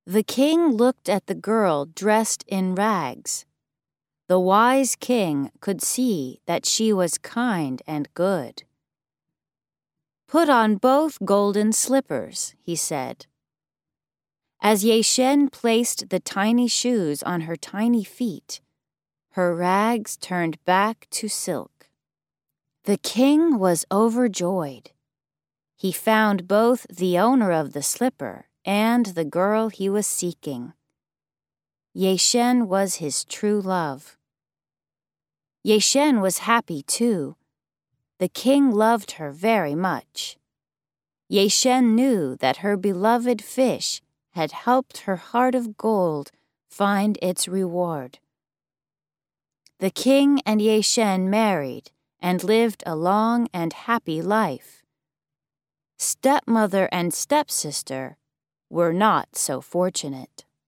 The king looked at the girl dressed in rags. The wise king could see that she was kind and good. "Put on both golden slippers," he said. As Ye-Shen placed the tiny shoes on her tiny feet, her rags turned back to silk. The king was overjoyed. He found both the owner of the slipper and the girl he was seeking. Ye-Shen was his true love. Ye-Shen was happy too. The king loved her very much. Ye-Shen knew that her beloved fish had helped her heart of gold find its reward. The king and Ye-Shen married and lived a long and happy life. Stepmother and stepsister were not so fortunate.